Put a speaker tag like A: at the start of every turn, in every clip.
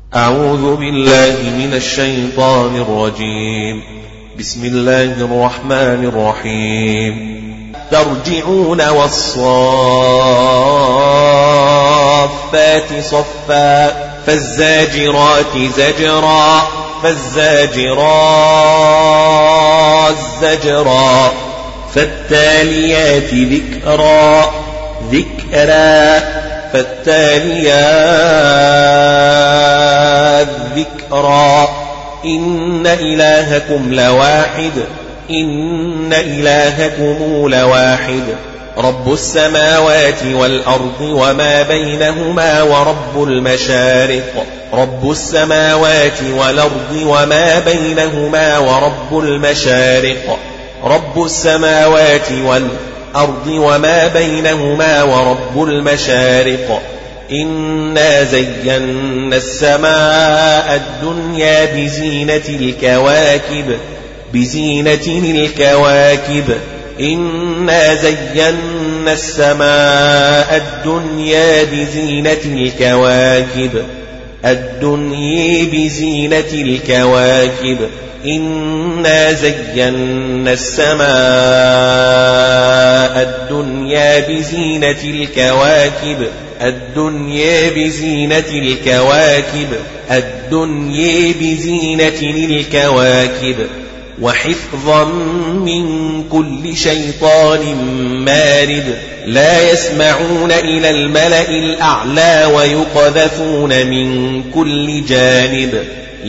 A: أعوذ بالله من الشيطان الرجيم. بسم الله الرحمن الرحيم. ترجعون والصافات صفا فالزاجرات زجرا فالزاجرات زجرا فالتاليات ذكرا ذكرا فالتاليات ذكرا إن إلهكم لواحد إن إلهكم لواحد رب السماوات والأرض وما بينهما ورب المشارق رب السماوات والأرض وما بينهما ورب المشارق رب السماوات والأرض وما بينهما ورب المشارق إنا زينا السماء الدنيا بزينة الكواكب إنا زينا السماء الدنيا بزينة الكواكب إنا زينا السماء الدنيا بزينة الكواكب وحفظا من كل شيطان مارد لا يسمعون إلى الملأ الأعلى ويقذفون من كل جانب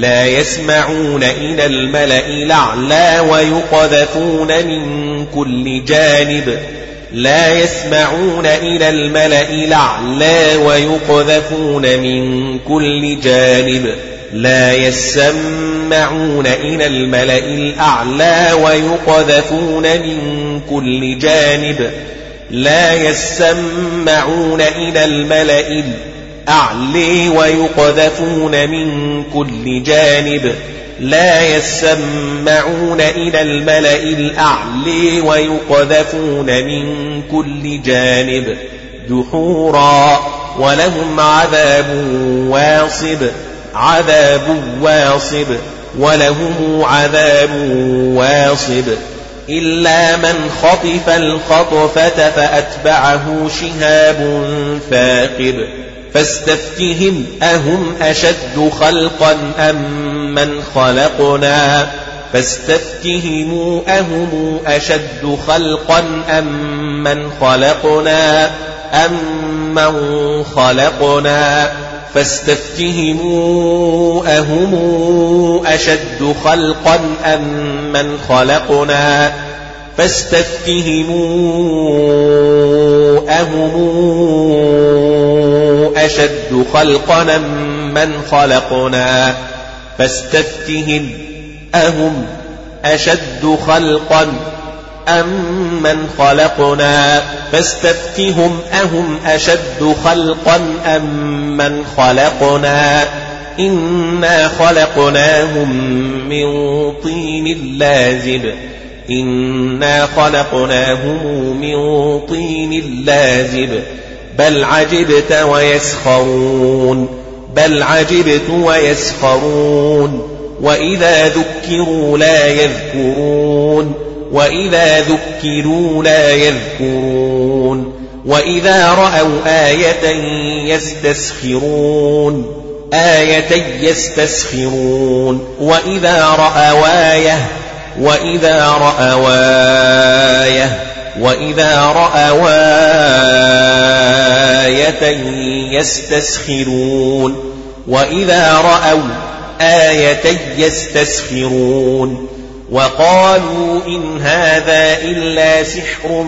A: لا يسمعون إلى الملأ الأعلى ويقذفون من كل جانب لا يسمعون إلى الملأ الأعلى ويقذفون من كل جانب لا يسمعون إلى الملأ الأعلى ويقذفون من كل جانب دحورا ولهم عذاب واصب إلا من خطف الخطفة فأتبعه شهاب ثاقب فاستفتهم أهم أشد خلقا أم من خلقنا فاستفتهم أهم أشد خلقا أم من خلقنا فاستفتهموا أهم أشد خلقا أم من خلقنا فاستفتهم أهم أشد خلقا أم من خلقنا إنا خلقناهم من طين لازب بل عجبت ويسخرون وإذا ذكروا لا يذكرون وإذا رأوا آية يستسخرون وإذا رأوا آية يستسخرون وقالوا إن هذا إلا سحر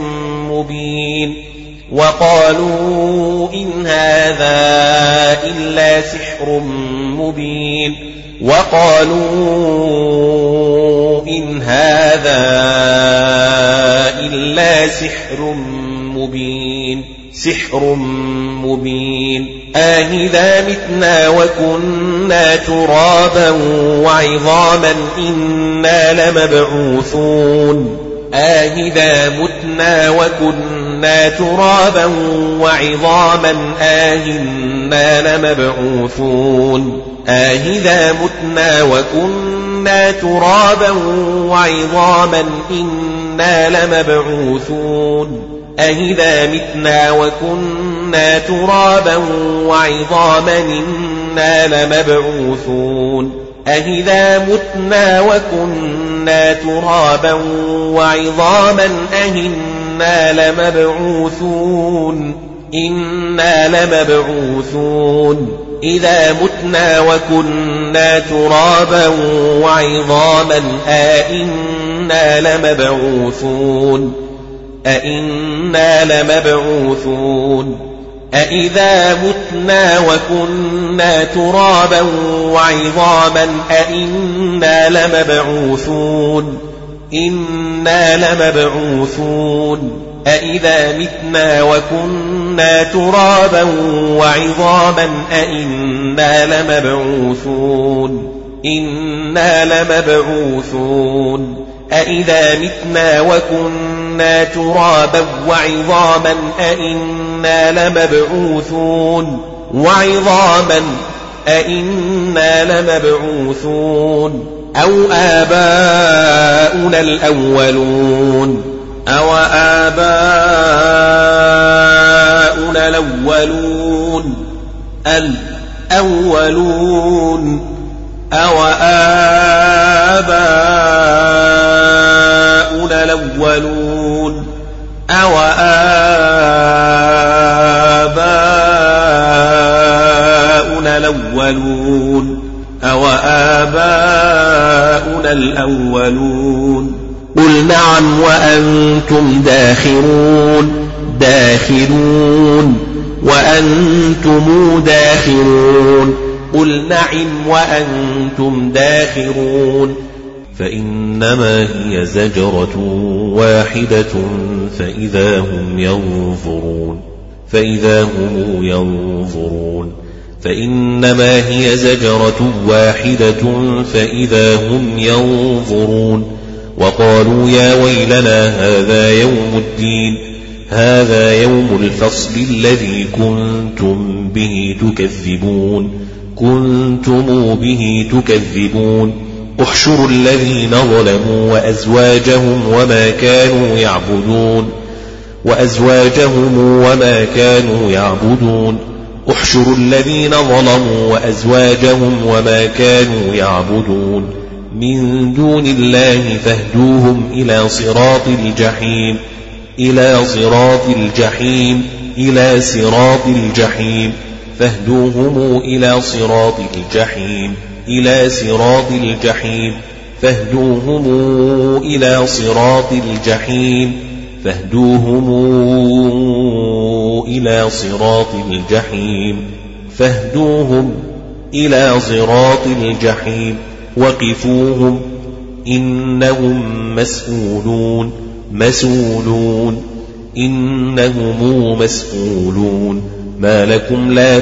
A: مبين آهذا متنا وكنا ترابا وعظاما إنا لمبعوثون آهذا متنا وكنا ترابا وعظاما آهنا لمبعوثون أإذا متنا وكنا ترابا وعظاما إنا لمبعوثون أإذا متنا وكنا ترابا وعظاما إنا لمبعوثون أإذا متنا وكنا ترابا وعظاما أإنا لمبعوثون إنا لمبعوثون إذا متنا وكنا ترابا وعظاما أإنا لمبعوثون أإنا لمبعوثون أإذا متنا وكنا ترابا وعظاما أإنا لمبعوثون إنا لمبعوثون أإذا متنا وكنا ترابا وعظاما أإنا لمبعوثون إنا لمبعوثون أإذا متنا وكنا ترابا وعظاما أإنا لمبعوثون وعظاما أإنا لمبعوثون أو آباؤنا الأولون أو آباؤنا الأولون أو آباؤنا الأولون أو آباؤنا الأولون أو آباؤنا الأولون قل نعم وأنتم داخرون وأنتم داخرون قل نعم وأنتم داخرون
B: فإنما هي زجرة واحدة فإذا هم ينظرون فإنما هي زجرة واحدة فإذا هم ينظرون وقالوا يا ويلنا هذا يوم الفصل الذي كنتم به تكذبون احشروا الذين ظلموا وأزواجهم وما كانوا يعبدون احشروا الذين ظلموا وأزواجهم وما كانوا يعبدون من دون الله فاهدوهم إلى صراط الجحيم فاهدوهم إلى صراط الجحيم فاهدوهم إلى صراط الجحيم وقفوهم إنهم مسؤولون ما لكم لا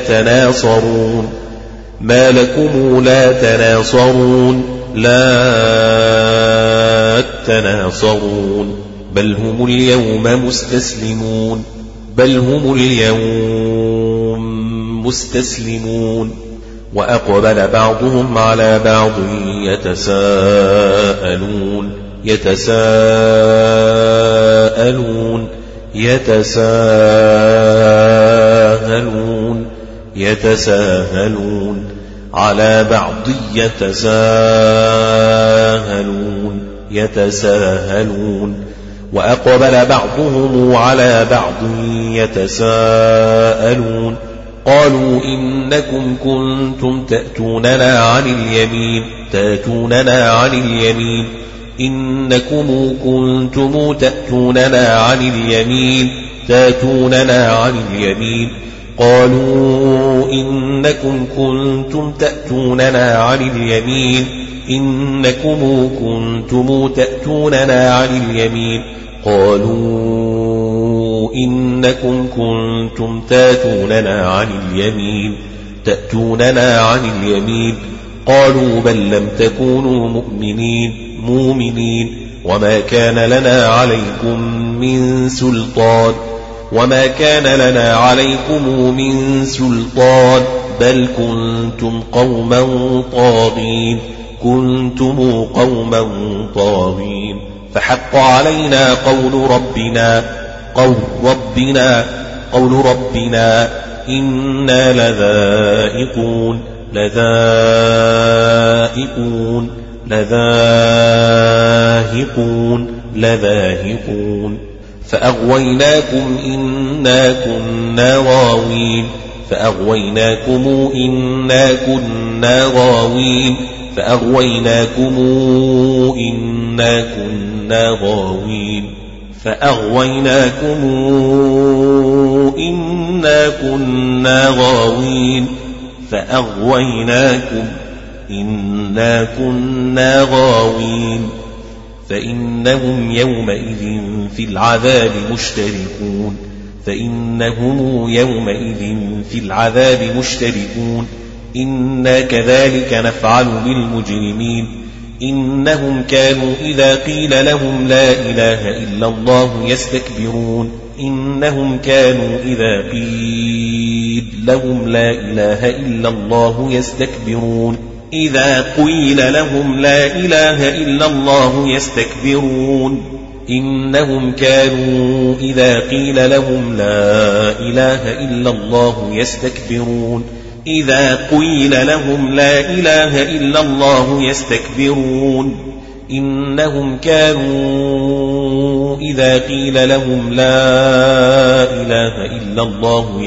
B: تناصرون بل هم اليوم مستسلمون وأقبل بعضهم على بعض يتساءلون على بعض يتساءلون وأقبل بعضهم على بعض يتساءلون قالوا إنكم كنتم تأتوننا عن اليمين إنكم كنتم تأتوننا عن اليمين قالوا إنكم كنتم تأتوننا عن اليمين قالوا إنكم كنتم تأتوننا عن اليمين قالوا بل لم تكونوا مؤمنين وما كان لنا عليكم من سلطان بل كنتم قوما طاغين كنتم قوما طاغين فحق علينا قول ربنا إنا لذاهقون فأغويناكم إنا كنا غاوين فإنهم يومئذ في العذاب مشتركون إنا كذلك نفعل بالمجرمين إنهم كانوا إذا قيل لهم لا إله إلا الله يستكبرون إذا قيل لهم لا إله إلا الله يستكبرون إنهم كانوا إذا قيل لهم لا إله إلا الله يستكبرون إذا قيل لهم لا إله إلا الله يستكبرون إنهم كانوا إذا قيل لهم لا إله إلا الله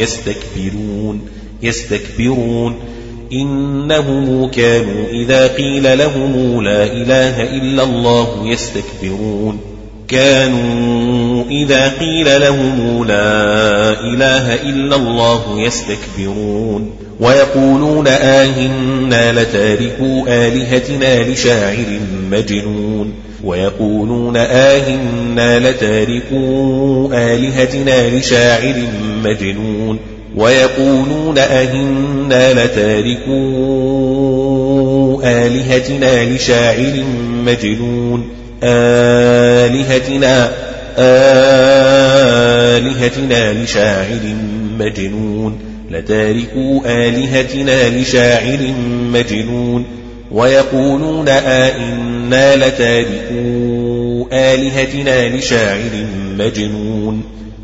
B: يستكبرون إنهم كانوا إذا قيل لهم لا إله إلا الله يستكبرون ويقولون آهنا لتاركو آلهتنا لشاعر مجنون ويقولون أهنا لتاركو آلهتنا لشاعر مجنون ويقولون أئنا لتاركو آلهتنا لشاعر مجنون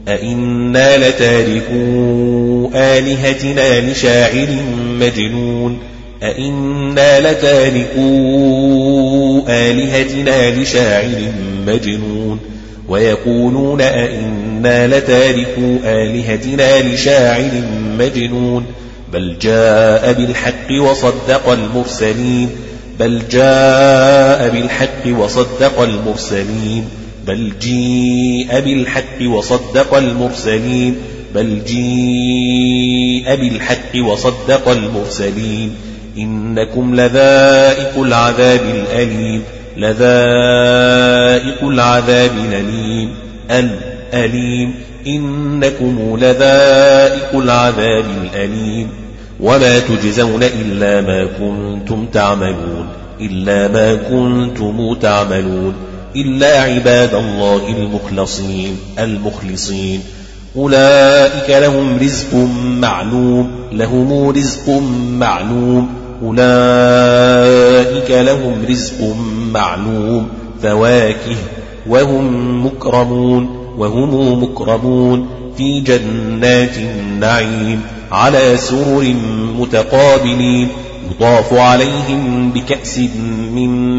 B: ويقولون أئنا لتاركو آلهتنا لشاعر مجنون بل جاء بالحق وصدق المرسلين إنكم لذائق العذاب الأليم وما تجزون إلا ما كنتم تعملون إلا عباد الله المخلصين أولئك لهم رزق معلوم فواكه وهم مكرمون في جنات النعيم على سرر متقابلين يطاف عليهم بكأس من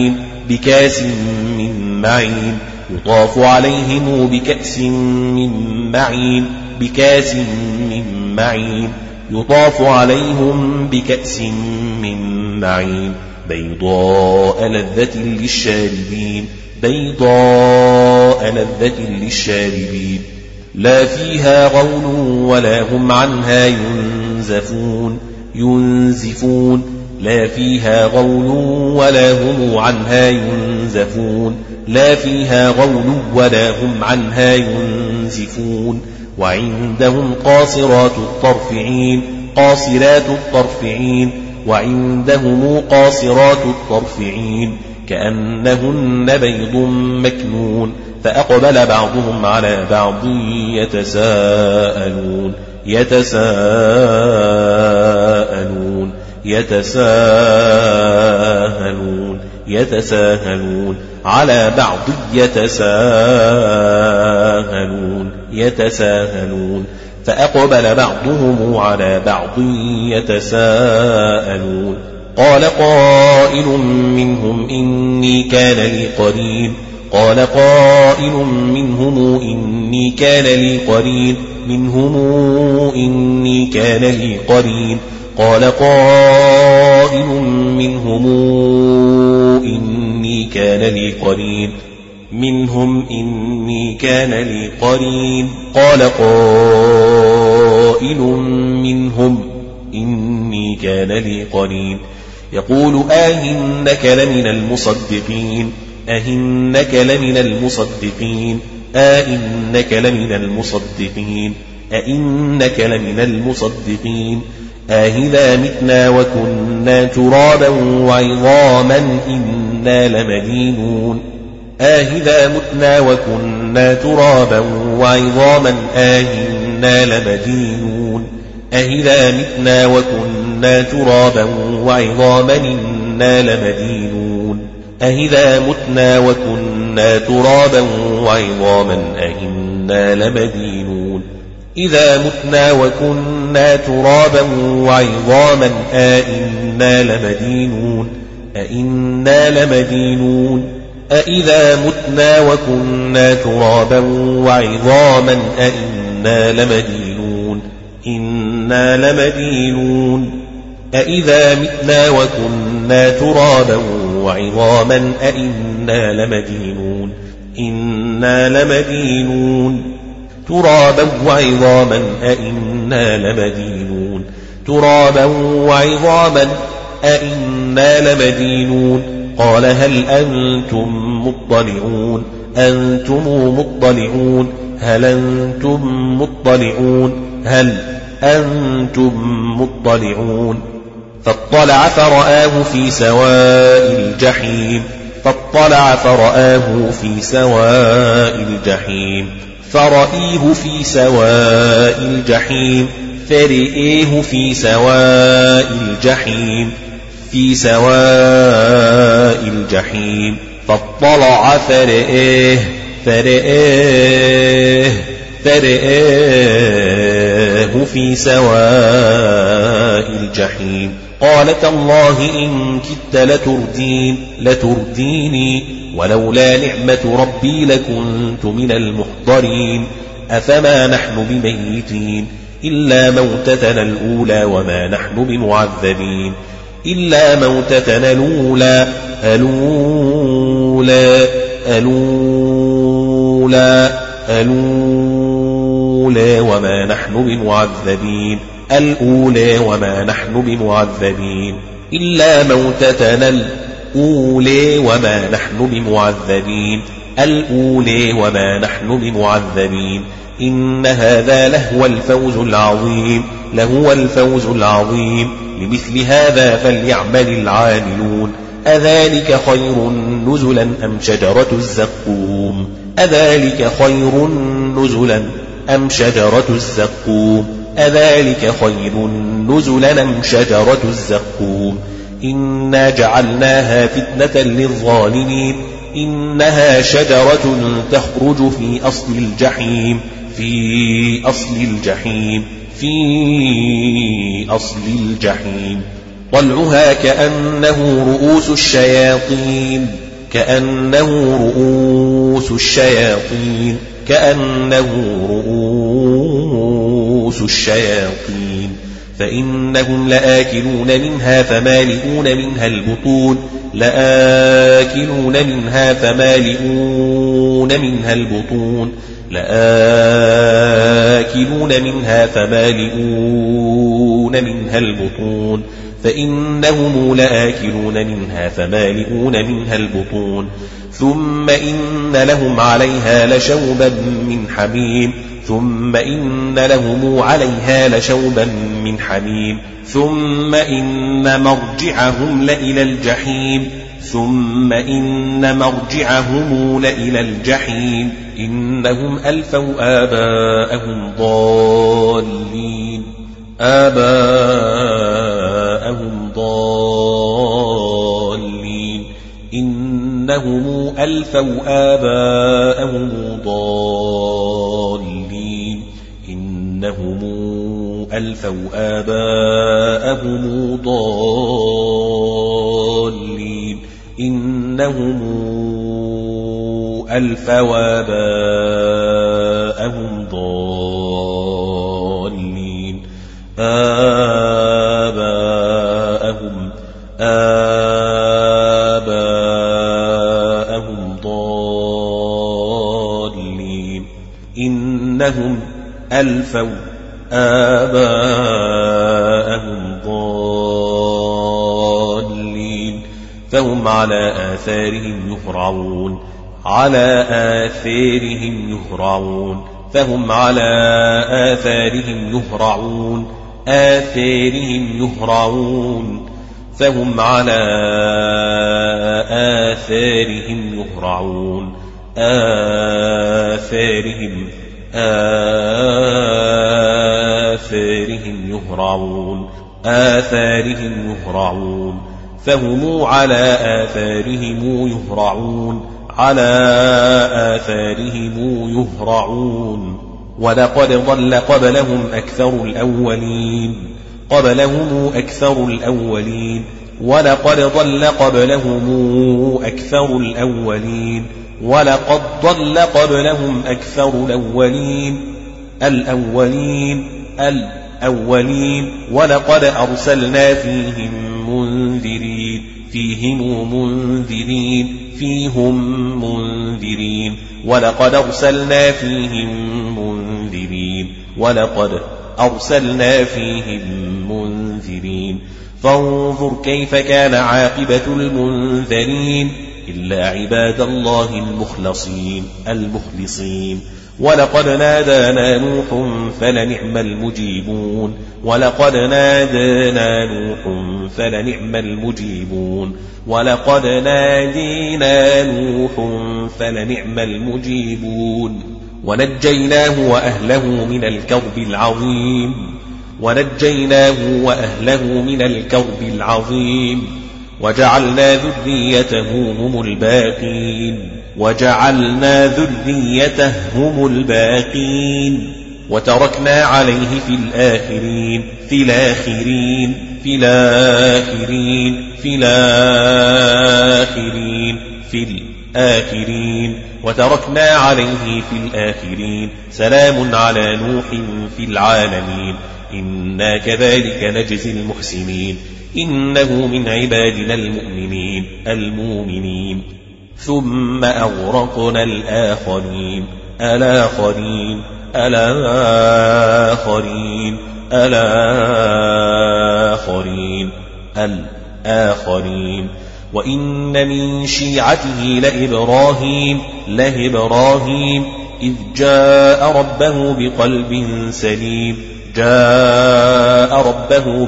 B: معين بيضاء لذة للشاربين لا فيها غول ولا هم عنها ينزفون لا فيها غول ولا هم عنها ينزفون وعندهم قاصرات الطرف عين كأنهن بيض مكنون فأقبل بعضهم على بعض يتساءلون يتساهلون على بعض يتساهلون فأقبل بعضهم على بعض يتساءلون قال قائل منهم إني كان لي قرين قال قائل منهم إني كان لي قرين قال قائل منهم إني كان لي قرين قال قائل منهم إني كان لي قرين يقول أئنك لمن المصدقين أئنك لمن المصدقين أإذا متنا وكنا ترابا وعظاما إنا لمدينون إذا متنا وكنا ترابا وعظاما أئنا لمدينون أئذا متنا وكنا ترابا وعظاما أئنا لمدينون أئذا متنا وكنا ترابا وعظاما إنا لمدينون ترابا وعظاما أئنا لمدينون قال هل أنتم مطلعون فاطلع فرآه في سواء الجحيم فرأيه في سواء الجحيم فاطلع فرآه في سواء الجحيم قال تالله إن كدت لترديني ولولا نعمة ربي لكنت من المحضرين أفما نحن بميتين إلا موتتنا الأولى وما نحن بمعذبين الأولى وما نحن بمعذبين إلا موتتنا الأولى وما نحن بمعذبين إن هذا لهو الفوز العظيم لمثل هذا فليعمل العاملون أذلك خير نزلا أم شجرة الزقوم إنا جعلناها فتنة للظالمين إنها شجرة تخرج في أصل الجحيم طلعها كأنه رؤوس الشياطين فإنهم لآكلون منها فمالئون منها البطون ثم إن لهم عليها لشوبا من حميم ثم إن مرجعهم لإلى الجحيم إنهم ألفوا آباءهم آباءهم ضالين إنهم ألفوا آباءهم ضالين إنهم ألفوا آباءهم ضالين إنهم ألفوا آباءهم ضالين آباءهم ضالين إنهم ألفوا آباءهم ضالين فهم على آثارهم يهرعون فهم على آثارهم يهرعون فهم على آثارهم يهرعون فهم على آثارهم يهرعون ولقد ضل قبلهم أكثر الأولين ولقد ضل قبلهم أكثر الأولين ولقد أرسلنا ولقد أرسلنا فيهم منذرين فانظر كيف كان عاقبة المنذرين إلا عباد الله المخلصين ولقد نادانا نوح فلنعم المجيبون ونجيناه وأهله من الكرب العظيم وجعلنا ذريته هم الباقين وتركنا عليه في الآخرين سلام على نوح في العالمين إنا كذلك نجزي المحسنين إنه من عبادنا المؤمنين ثم أغرقنا الآخرين وإن من شيعته لإبراهيم إذ جاء ربه بقلب سليم جيء ربه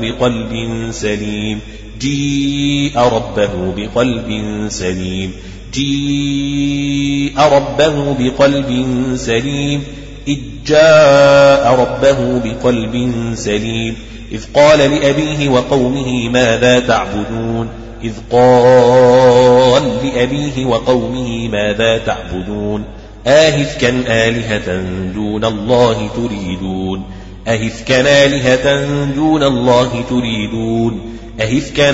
B: بقلب سليم إذ جاء ربه بقلب سليم إذ قال لأبيه وقومه ماذا تعبدون أهفكا آلهة دون الله تريدون أهفكا آلهة دون الله تريدون أهفكا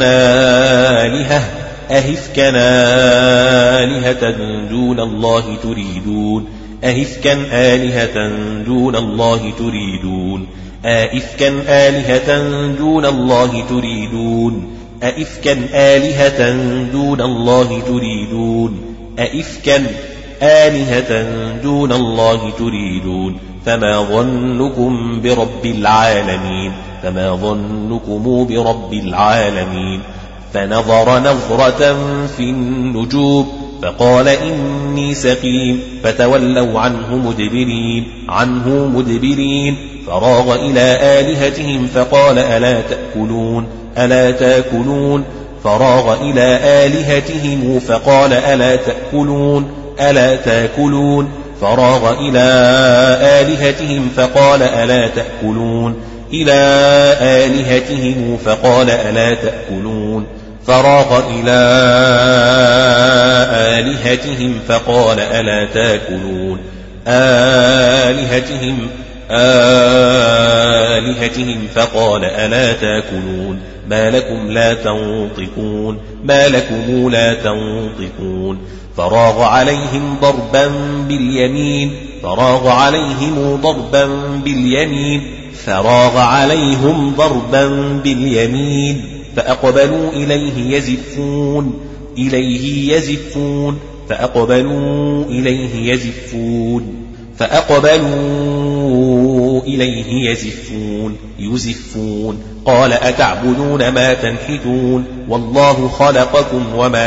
B: آلهة دون الله تريدون أهفكا آلهة دون الله تريدون أئفكا آلهة دون الله تريدون أئفكا آلهة دون الله تريدون أئفكا آلهة دون الله تريدون فما ظنكم برب العالمين فنظر نظرة في النجوم فقال إني سقيم فتولوا عنه مدبرين فراغ إلى آلهتهم فقال ألا تأكلون فراغ إلى آلهتهم فقال ألا تأكلون فراغ إلى آلهتهم فقال ألا تأكلون إلى آلهتهم فقال ألا تأكلون فراغ إلى آلهتهم فقال ألا تأكلون آلهتهم فقال ألا تأكلون ما لكم لا تنطقون فراغ عليهم ضربا باليمين فأقبلوا إليه يزفون قال أتعبدون ما تنحتون والله خلقكم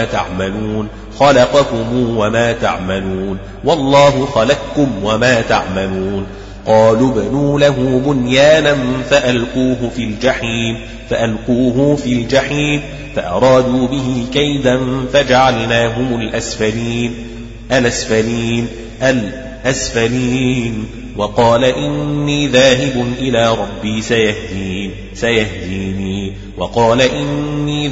B: وما تعملون قالوا ابنوا له بنيانا فألقوه في الجحيم فأرادوا به كيدا فجعلناهم الأسفلين وقال إني ذاهب إلى ربي سيهدين وقال إني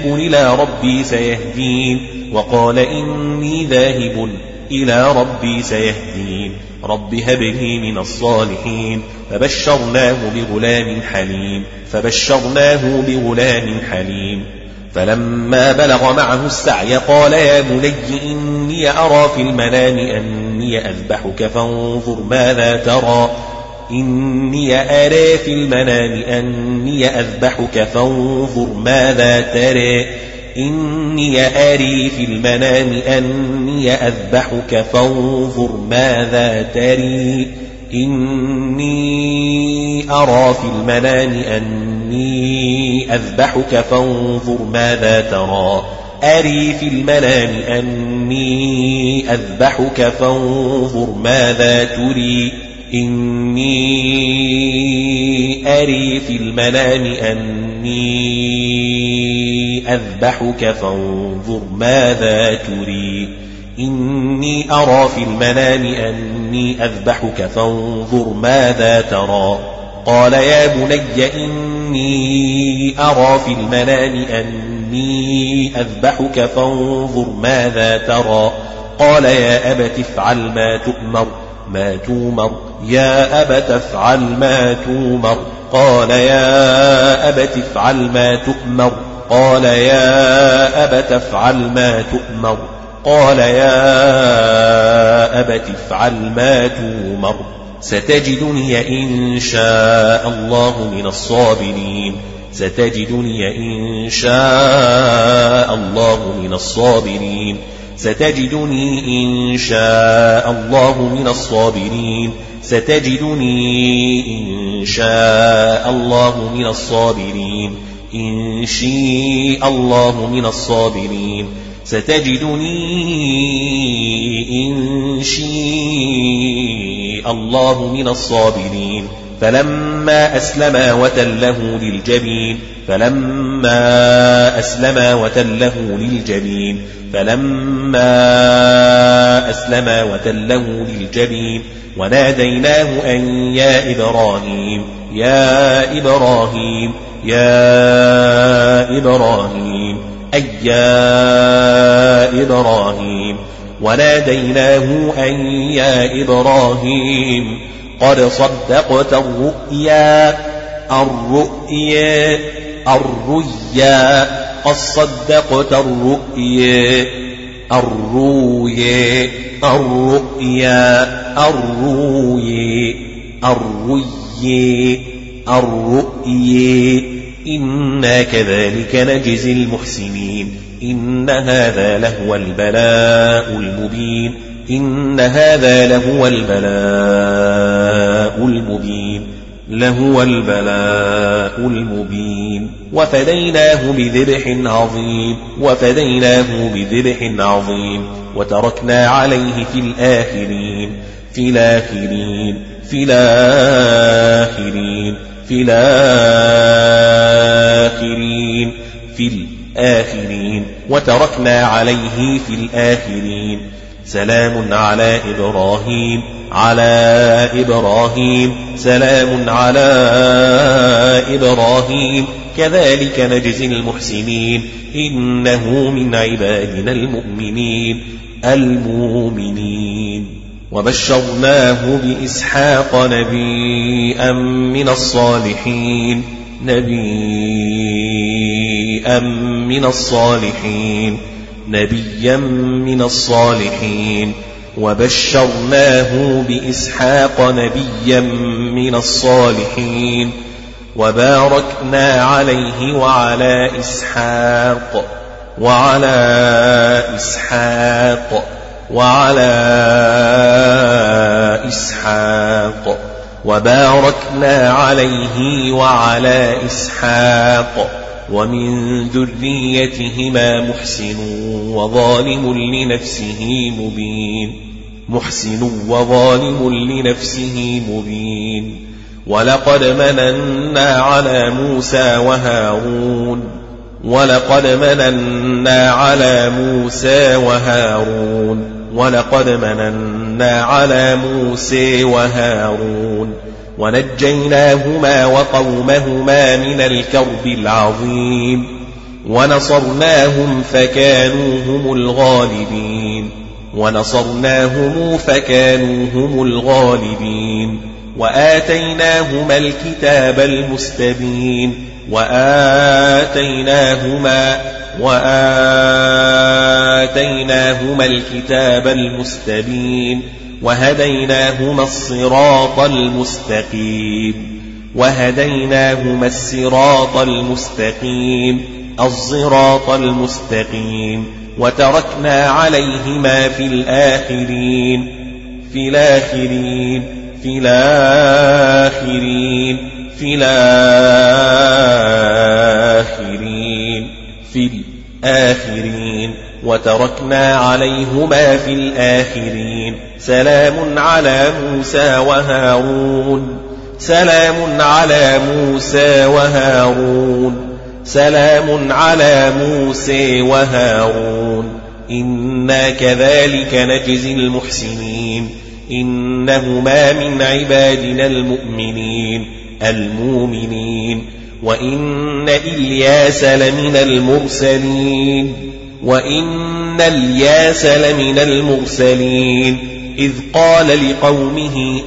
B: ذاهب إلى ربي سيهدين رب هب لي من الصالحين فبشرناه بغلام حليم فلما بلغ معه السعي قال يا بني إني أرى في المنام أني أذبحك فانظر ماذا ترى إني أري في المنام أني أذبحك فانظر ماذا تري أري في المنام أني أذبحك فانظر ماذا تري إني أري في المنام أني أذبحك فانظر ماذا تري إني أرى في المنام أني أذبحك فانظر ماذا ترى قال يا بني إني أرى في المنام أني أذبحك فانظر ماذا ترى قال يا أبت افعل ما تؤمر يا أبت افعل ما تؤمر قال يا أبت افعل ما تؤمر قال يا أبت افعل ما تؤمر قال يا أبت افعل ما تؤمر ستجدني إن شاء الله من الصابرين ستجدني إن شاء الله من الصابرين ستجدني إن شاء الله من الصابرين ستجدني إن شاء الله من الصابرين إن شاء الله من الصابرين ستجدني إن شاء الله من الصابرين فلما أسلما وتله للجبين وناديناه أن يا إبراهيم يا إبراهيم يا إبراهيم أي يا إبراهيم وناديناه أن يا إبراهيم قد صدقت الرؤيا قد صدقت الرؤيا إنا كذلك نجزي المحسنين إن هذا لهو البلاء المبين وفديناه بذبح عظيم وتركنا عليه في الآخرين وتركنا عليه في الآخرين سلام على إبراهيم سلام على إبراهيم كذلك نجزي المحسنين إنه من عبادنا المؤمنين وبشرناه بإسحاق نبيا من الصالحين وبشرناه بإسحاق نبيا من الصالحين وباركنا عليه وعلى إسحاق ومن ذريتهما محسن وظالم لنفسه مبين ولقد مننا على موسى وهارون ونجيناهما وقومهما من الكرب العظيم ونصرناهم فكانوا هم الغالبين وآتيناهما الكتاب المستبين وهديناهما الصراط المستقيم وتركنا عليهما في الآخرين سلام على موسى وهارون إنا كذلك نجزي المحسنين إنهما من عبادنا المؤمنين وإن إلياس لمن المرسلين إذ قال لقومه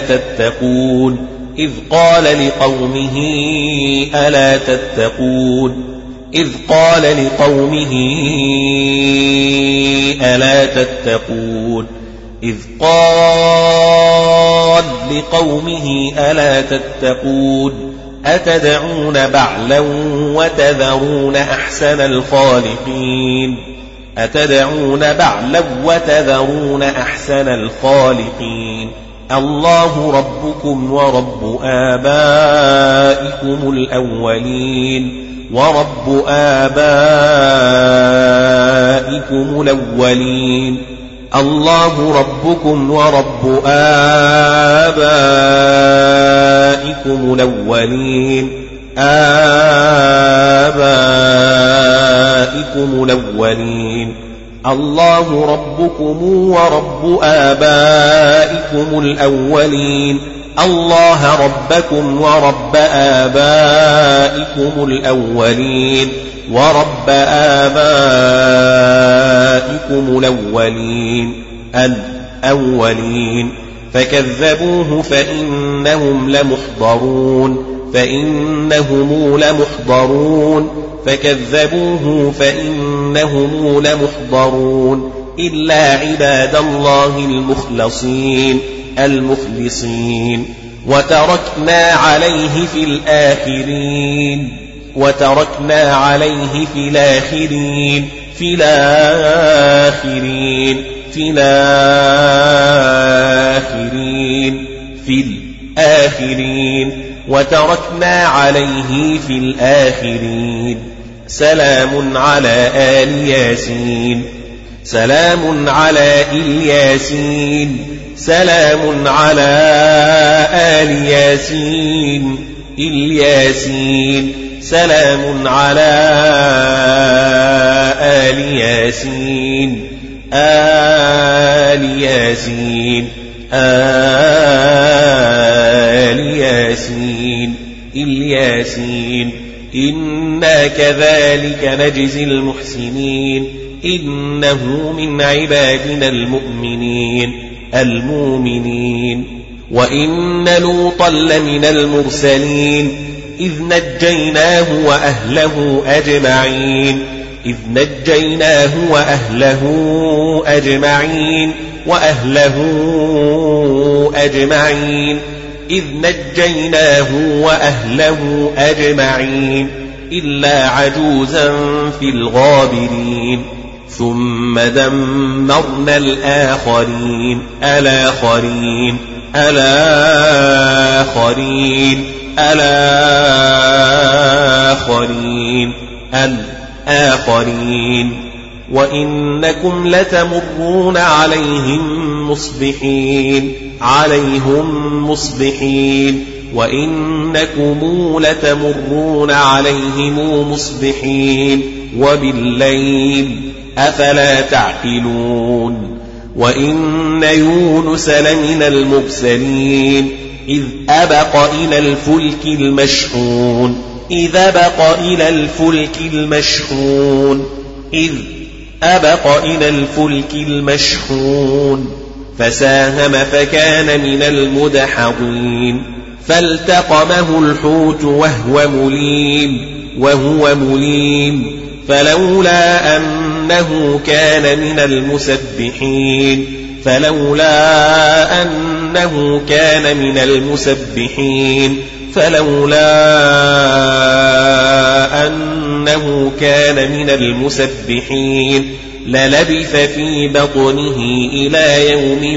B: ألا تتقون أتدعون بعلا وتذرون أحسن الخالقين الله ربكم ورب آبائكم الأولين الله ربكم ورب آبائكم الأولين ورب آبائكم الأولين فكذبوه فإنهم لمحضرون إلا عباد الله المخلصين وتركنا عليه في الآخرين سلام على آل ياسين سلام على آل ياسين إنا كذلك نجزي المحسنين إنه من عبادنا المؤمنين وإن لوطا لمن المرسلين إذ نجيناه وأهله أجمعين إلا عجوزا في الغابرين ثم دمرنا الآخرين وإنكم لتمرون عليهم مصبحين وبالليل أفلا تعقلون وإن يونس لمن المرسلين إذ أبق إلى الفلك المشحون فساهم فكان من المدحضين فالتقمه الحوت وهو مليم فلولا أنه كان من المسبحين للبث في بطنه إلى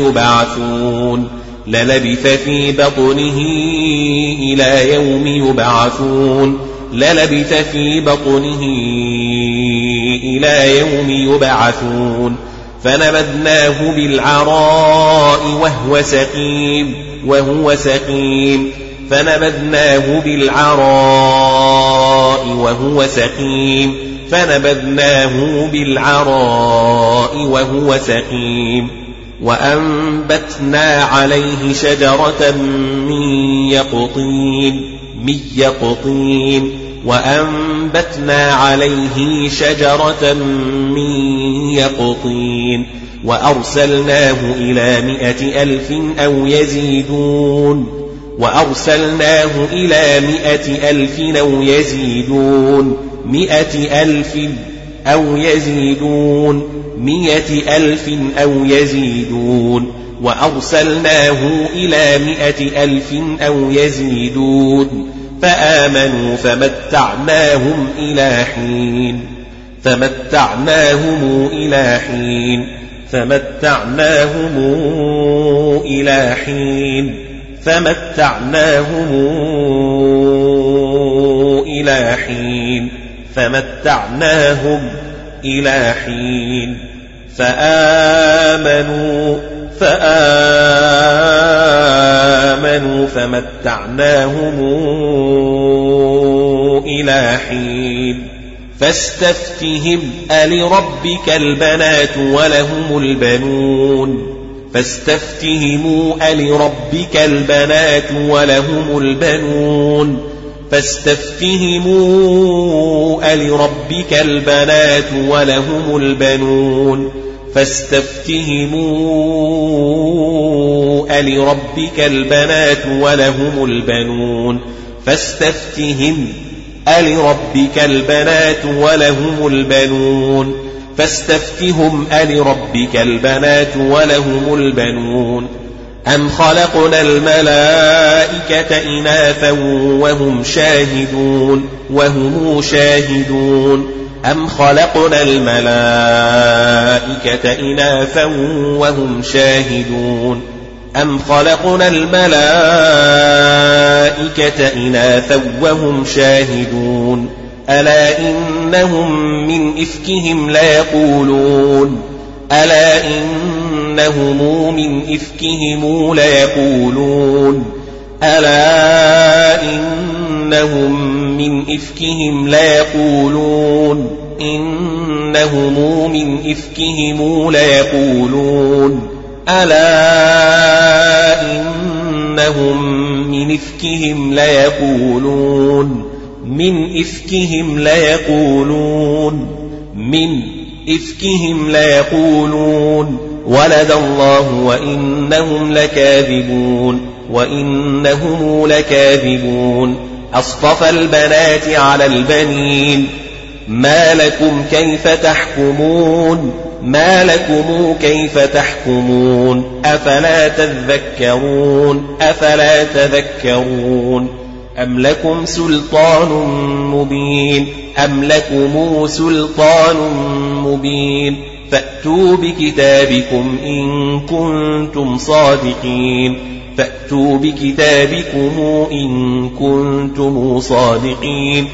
B: يوم يبعثون فنبذناه بالعراء وهو سقيم وأنبتنا عليه شجرة من يقطين وأرسلناه إلى 100,000 أو يزيدون 100,000 أو يزيدون فآمنوا فمتعناهم إلى حين فآمنوا فمتعناهم إلى حين فاستفتهم ألربك البنات ولهم البنون فاستفتهموا ألربك البنات ولهم البنون أم خلقنا الملائكة إناثا وهم شاهدون أم خلقنا الملائكة إناثا وهم شاهدون ألا إنهم من إفكهم ليقولون
A: من إفكهم ليقولون ولد الله وإنهم لكاذبون أصطفى البنات على البنين ما لكم كيف تحكمون أفلا تذكرون أم لكم سلطان مبين فأتوا بكتابكم إن كنتم صادقين فأتوا بكتابكم إن كنتم صادقين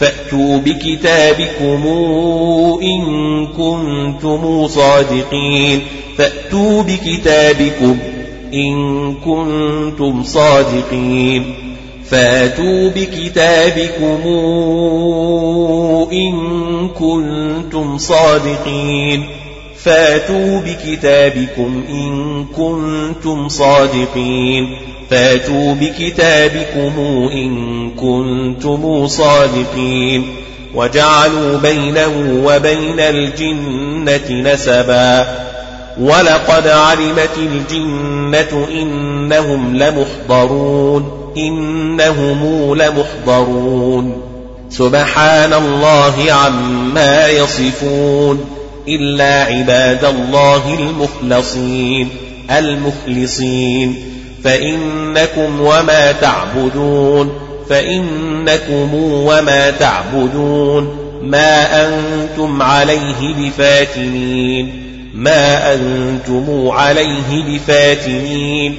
A: فأتوا بكتابكم إن كنتم صادقين وجعلوا بينه وبين الجنة نسبا ولقد علمت الجنة إنهم لمحضرون سبحان الله عما يصفون إلا عباد الله المخلصين فإنكم وما تعبدون ما أنتم عليه بفاتنين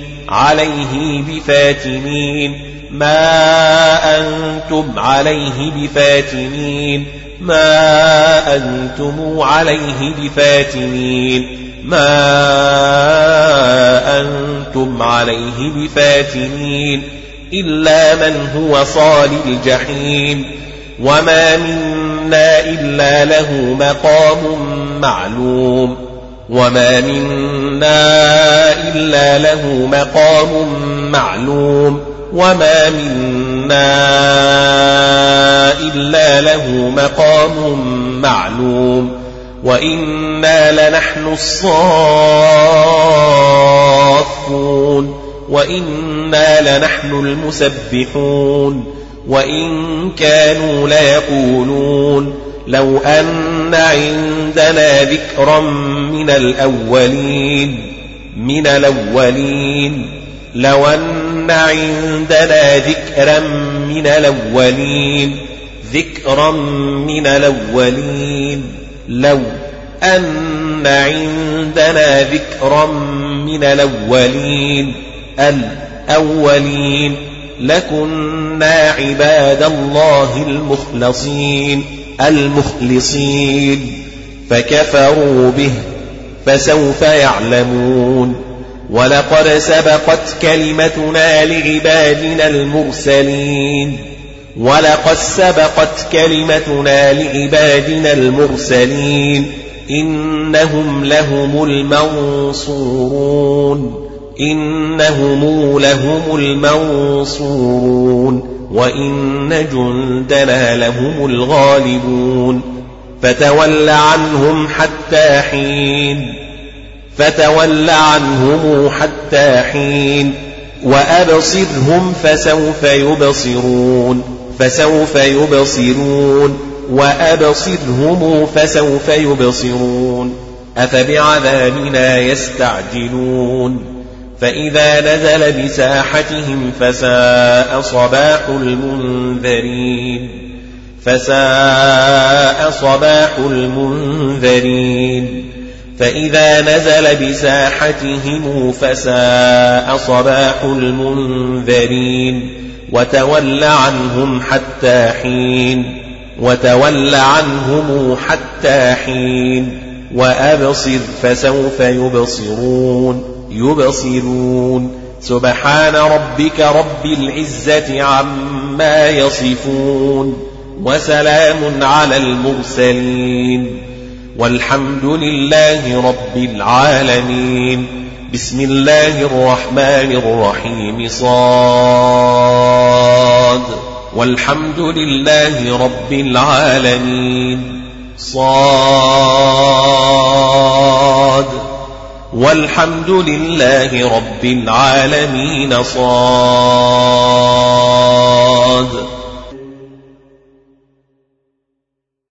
A: إلا من هو صال الجحيم وما منا إلا له مقام معلوم وإنا لنحن الصافون وإنا لنحن المسبحون وإن كانوا ليقولون لو أن عندنا ذكرا من الأولين لو أن عندنا ذكرا من الأولين لكنا عباد الله المخلصين فكفروا به فسوف يعلمون ولقد سبقت كلمتنا لعبادنا المرسلين إنهم لهم المنصورون وإن جندنا لهم الغالبون فتول عنهم حتى حين وأبصرهم فسوف يبصرون أفبعذابنا يستعجلون فإذا نزل بساحتهم فساء صباح المنذرين فإذا نزل بساحتهم فساء صباح المنذرين وتول عنهم حتى حين وأبصر فسوف يبصرون سبحان ربك رب العزة عما يصفون وسلام على المرسلين والحمد لله رب العالمين. بسم الله الرحمن الرحيم. صاد والحمد لله رب العالمين صاد والحمد لله رب العالمين صاد